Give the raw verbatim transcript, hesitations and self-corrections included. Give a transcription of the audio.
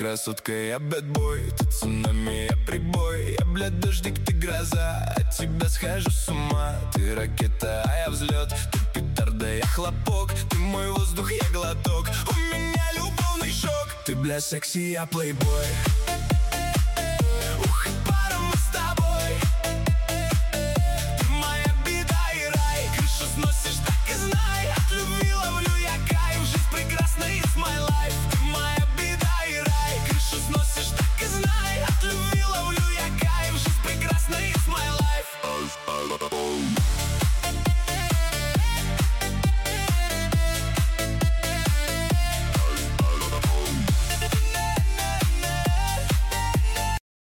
красотка, я бэтбой. Ты цунами, я прибой. Я, блядь, дождик, ты гроза. От тебя схожу с ума. Ты ракета, а я взлет. Ты петарда, я хлопок. Ты мой воздух, я глоток. У меня любовный шок. Ты, бля, секси, я плейбой.